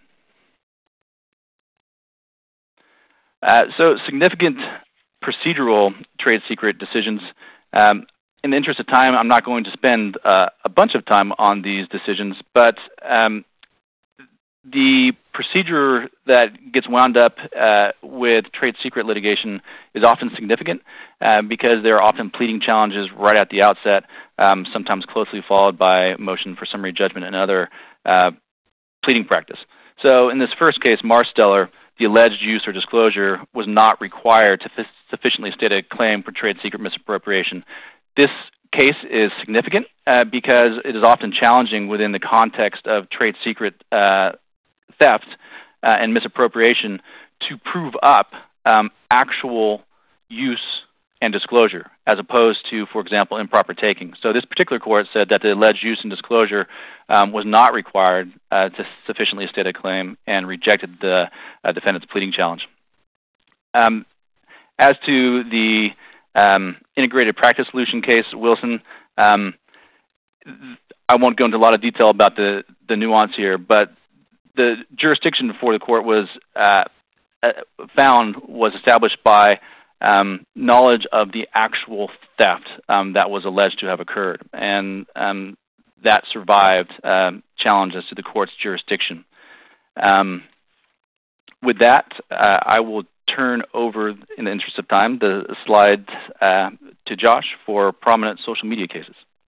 Uh, so significant procedural trade secret decisions. Um, in the interest of time, I'm not going to spend uh, a bunch of time on these decisions, but um, the procedure that gets wound up uh, with trade secret litigation is often significant uh, because there are often pleading challenges right at the outset, um, sometimes closely followed by motion for summary judgment and other uh, pleading practice. So in this first case, Marsteller, the alleged use or disclosure was not required to f- sufficiently state a claim for trade secret misappropriation. This case is significant uh, because it is often challenging within the context of trade secret uh, theft uh, and misappropriation to prove up um, actual use and disclosure, as opposed to, for example, improper taking. So this particular court said that the alleged use and disclosure um, was not required uh, to sufficiently state a claim and rejected the uh, defendant's pleading challenge. Um, as to the um, integrated practice solution case, Wilson. Um, I won't go into a lot of detail about the, the nuance here, but the jurisdiction before the court was uh, found was established by um, knowledge of the actual theft um, that was alleged to have occurred, and um, that survived um, challenges to the court's jurisdiction. Um, with that, uh, I will turn over, in the interest of time, the slide uh, to Josh for prominent social media cases.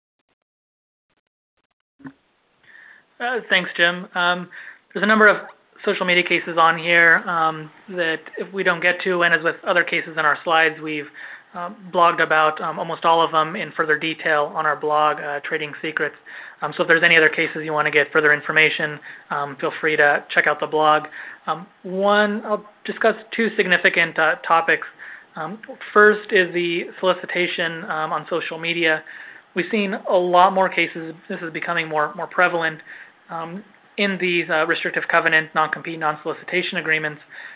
Uh, thanks, Jim. Um, there's a number of social media cases on here um, that if we don't get to, and as with other cases in our slides, we've um, blogged about um, almost all of them in further detail on our blog, uh, Trading Secrets. Um, so if there's any other cases you want to get further information, um, feel free to check out the blog. Um, one, I'll discuss two significant uh, topics. Um, first is the solicitation um, on social media. We've seen a lot more cases. This is becoming more more prevalent um, in these uh, restrictive covenant, non-compete, non-solicitation agreements,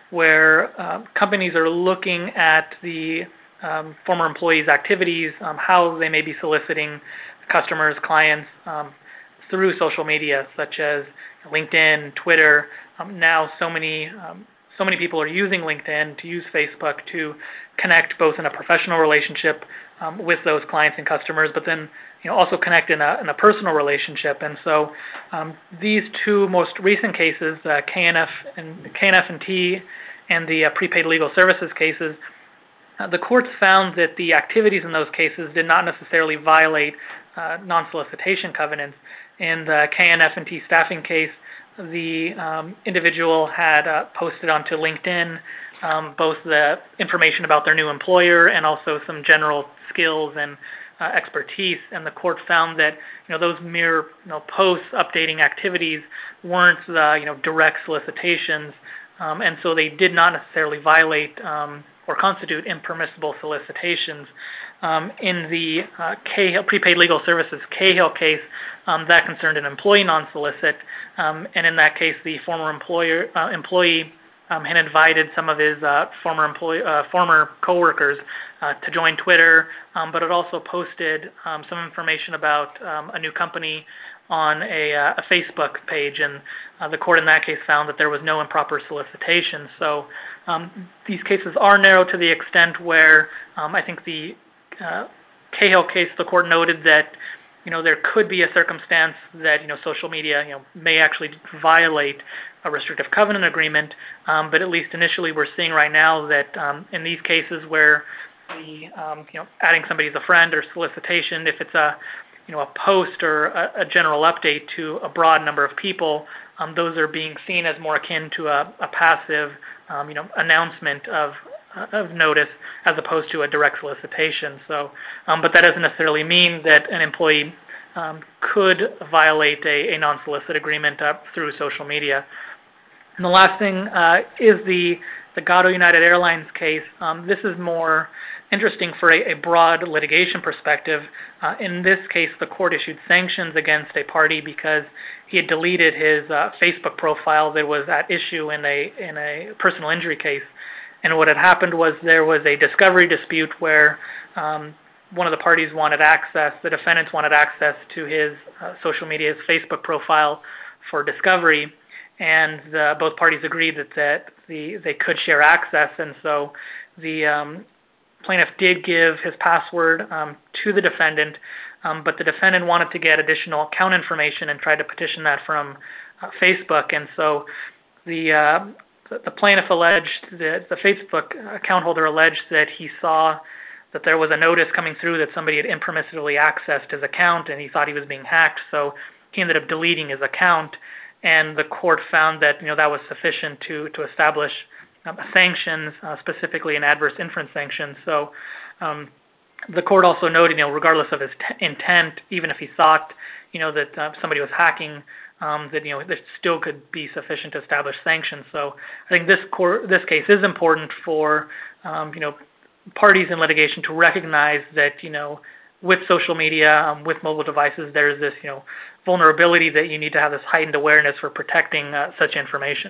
where uh, companies are looking at the um, former employees' activities, um, how they may be soliciting customers, clients um, through social media, such as LinkedIn, Twitter. Um, now, so many um, so many people are using LinkedIn, to use Facebook to connect both in a professional relationship um, with those clients and customers, but then you know also connect in a in a personal relationship. And so um, these two most recent cases, uh, K N F and K N F and T, and the uh, prepaid legal services cases, uh, the courts found that the activities in those cases did not necessarily violate uh, non-solicitation covenants. In the K N F and T staffing case, the um, individual had uh, posted onto LinkedIn um, both the information about their new employer and also some general skills and uh, expertise, and the court found that you know those mere you know, posts updating activities weren't the you know direct solicitations, um, and so they did not necessarily violate um, or constitute impermissible solicitations. Um, in the uh, Cahill, prepaid legal services Cahill case, um, that concerned an employee non-solicit, um, and in that case, the former employer uh, employee um, had invited some of his uh, former employee uh, former coworkers uh, to join Twitter, um, but it also posted um, some information about um, a new company on a, uh, a Facebook page, and uh, the court in that case found that there was no improper solicitation. So um, these cases are narrow to the extent where um, I think the Uh, Cahill case, the court noted that you know there could be a circumstance that you know social media you know may actually violate a restrictive covenant agreement, um, but at least initially we're seeing right now that um, in these cases where the um, you know adding somebody as a friend or solicitation, if it's a you know a post or a, a general update to a broad number of people, um, those are being seen as more akin to a, a passive um, you know announcement of of notice as opposed to a direct solicitation. So, um, but that doesn't necessarily mean that an employee um, could violate a, a non-solicit agreement uh, through social media. And the last thing uh, is the the Gatto United Airlines case. Um, this is more interesting for a, a broad litigation perspective. Uh, in this case, the court issued sanctions against a party because he had deleted his uh, Facebook profile that was at issue in a in a personal injury case. And what had happened was there was a discovery dispute where um, one of the parties wanted access, the defendants wanted access to his uh, social media, his Facebook profile for discovery, and the, both parties agreed that, that the, they could share access, and so the um, plaintiff did give his password um, to the defendant, um, but the defendant wanted to get additional account information and tried to petition that from uh, Facebook, and so the uh, The plaintiff alleged, that the Facebook account holder alleged that he saw that there was a notice coming through that somebody had impermissibly accessed his account and he thought he was being hacked, so he ended up deleting his account, and the court found that you know that was sufficient to, to establish um, sanctions, uh, specifically an adverse inference sanction. So um, the court also noted, you know, regardless of his t- intent, even if he thought you know that uh, somebody was hacking, Um, that you know there still could be sufficient to establish sanctions. So I think this court, this case is important for um, you know parties in litigation to recognize that you know with social media, um, with mobile devices, there's this you know vulnerability that you need to have this heightened awareness for protecting uh, such information.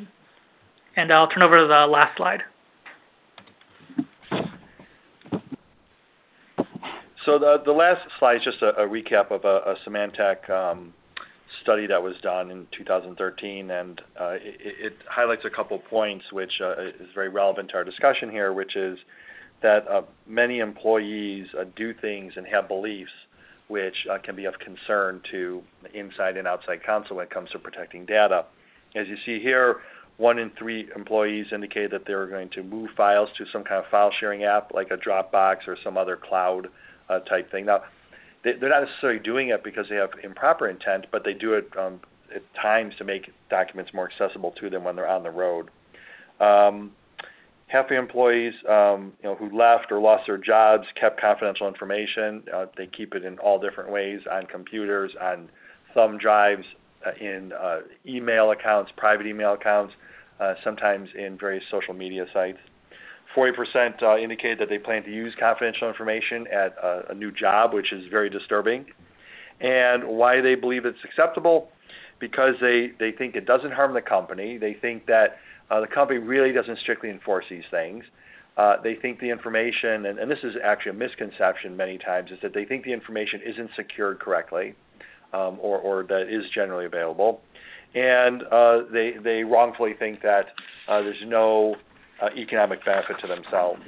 And I'll turn over to the last slide. So the the last slide is just a, a recap of a, a Symantec um, study that was done in two thousand thirteen, and uh, it, it highlights a couple points which uh, is very relevant to our discussion here, which is that uh, many employees uh, do things and have beliefs which uh, can be of concern to inside and outside counsel when it comes to protecting data. As you see here, one in three employees indicated that they were going to move files to some kind of file sharing app like a Dropbox or some other cloud uh, type thing. Now, they, they're not necessarily doing it because they have improper intent, but they do it um, at times to make documents more accessible to them when they're on the road. Um, half the employees um, you know, who left or lost their jobs kept confidential information. Uh, they keep it in all different ways, on computers, on thumb drives, uh, in uh, email accounts, private email accounts, uh, sometimes in various social media sites. forty percent uh, indicated that they plan to use confidential information at a, a new job, which is very disturbing. And why they believe it's acceptable? Because they, they think it doesn't harm the company. They think that uh, the company really doesn't strictly enforce these things. Uh, they think the information, and, and this is actually a misconception many times, is that they think the information isn't secured correctly um, or, or that is generally available. And uh, they, they wrongfully think that uh, there's no uh, economic benefit to themselves.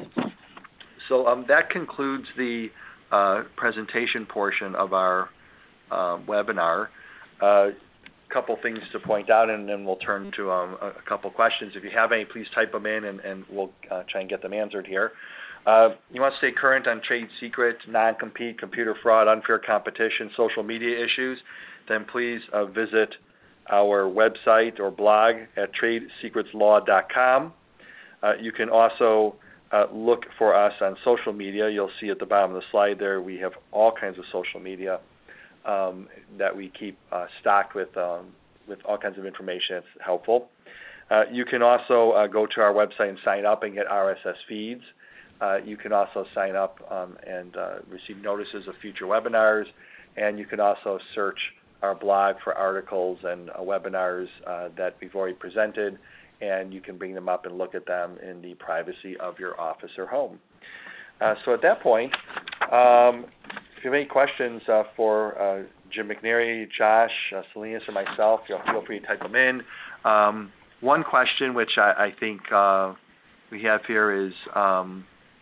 So um, that concludes the uh, presentation portion of our uh, webinar. A uh, couple things to point out, and then we'll turn to um, a, a couple questions. If you have any, please type them in, and, and we'll uh, try and get them answered here. Uh, you want to stay current on trade secret, non-compete, computer fraud, unfair competition, social media issues, then please uh, visit our website or blog at trade secrets law dot com. Uh, you can also uh, look for us on social media. You'll see at the bottom of the slide there we have all kinds of social media um, that we keep uh, stocked with, um, with all kinds of information that's helpful. Uh, you can also uh, go to our website and sign up and get R S S feeds. Uh, you can also sign up um, and uh, receive notices of future webinars, and you can also search our blog for articles and uh, webinars uh, that we've already presented, and you can bring them up and look at them in the privacy of your office or home. Uh, so at that point, um, if you have any questions uh, for uh, Jim McNary, Josh, uh, Salinas, or myself, you know, feel free to type them in. Um, one question which I, I think uh, we have here is, um,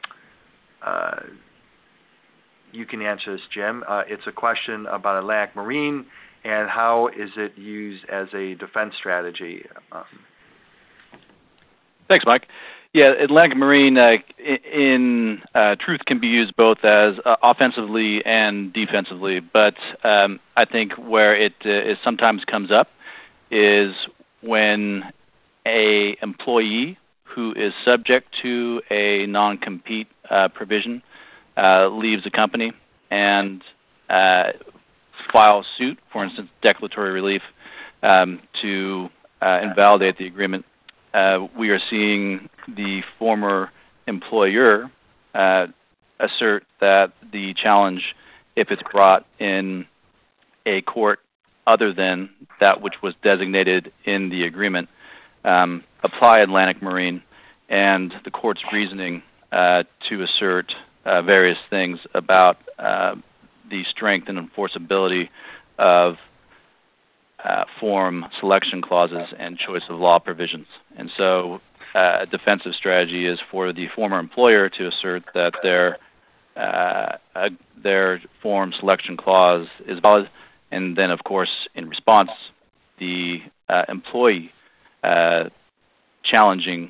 uh, you can answer this, Jim. Uh, it's a question about Atlantic Marine and how is it used as a defense strategy. Um, Thanks, Mike. Yeah, Atlantic Marine, uh, in uh, truth, can be used both as uh, offensively and defensively. But um, I think where it uh, is sometimes comes up is when a employee who is subject to a non-compete uh, provision uh, leaves a company and uh, files suit, for instance, declaratory relief, um, to uh, invalidate the agreement. Uh, we are seeing the former employer uh, assert that the challenge, if it's brought in a court other than that which was designated in the agreement, um, apply Atlantic Marine and the court's reasoning uh, to assert uh, various things about uh, the strength and enforceability of uh, forum selection clauses and choice of law provisions. And so uh, a defensive strategy is for the former employer to assert that their uh, uh, their forum selection clause is valid, and then, of course, in response, the uh, employee uh, challenging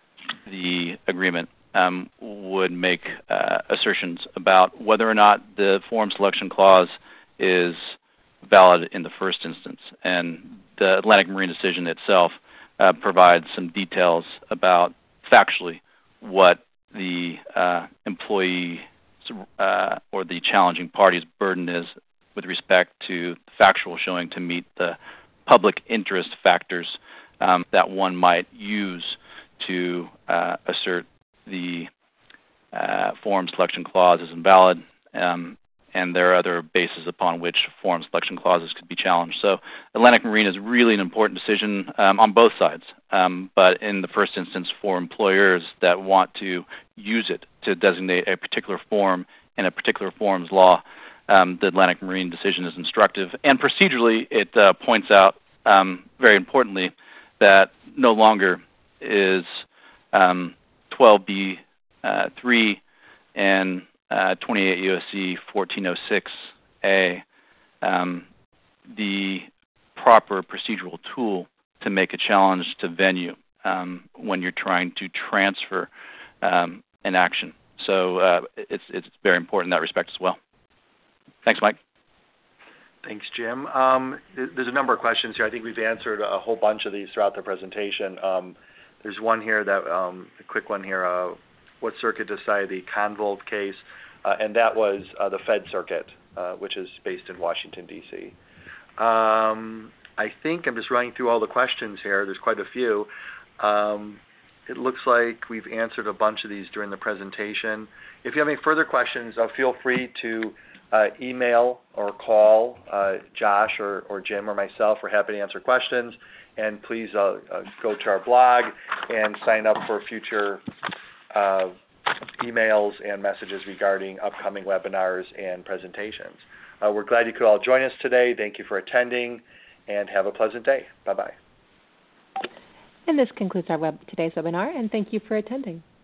the agreement um, would make uh, assertions about whether or not the forum selection clause is valid in the first instance. And the Atlantic Marine decision itself uh, provides some details about factually what the uh, employee uh, or the challenging party's burden is with respect to factual showing to meet the public interest factors um, that one might use to uh, assert the uh, forum selection clause is invalid, um, and there are other bases upon which forum selection clauses could be challenged. So Atlantic Marine is really an important decision um, on both sides, um, but in the first instance for employers that want to use it to designate a particular forum in a particular forum's law, um, the Atlantic Marine decision is instructive. And procedurally, it uh, points out, um, very importantly, that no longer is um, twelve B three and uh, twenty-eight U S C fourteen oh six A um, the proper procedural tool to make a challenge to venue um, when you're trying to transfer um, an action. So uh, it's it's very important in that respect as well. Thanks, Mike. Thanks, Jim. Um, there's a number of questions here. I think we've answered a whole bunch of these throughout the presentation. Um, there's one here, that um, a quick one here. Uh, what circuit decided the Convolt case? Uh, and that was uh, the Fed Circuit, uh, which is based in Washington, D C Um, I think I'm just running through all the questions here. There's quite a few. Um, it looks like we've answered a bunch of these during the presentation. If you have any further questions, uh, feel free to uh, email or call uh, Josh or, or Jim or myself. We're happy to answer questions. And please uh, uh, go to our blog and sign up for future uh, emails and messages regarding upcoming webinars and presentations. Uh, we're glad you could all join us today. Thank you for attending, and have a pleasant day. Bye-bye. And this concludes our web, today's webinar, and thank you for attending.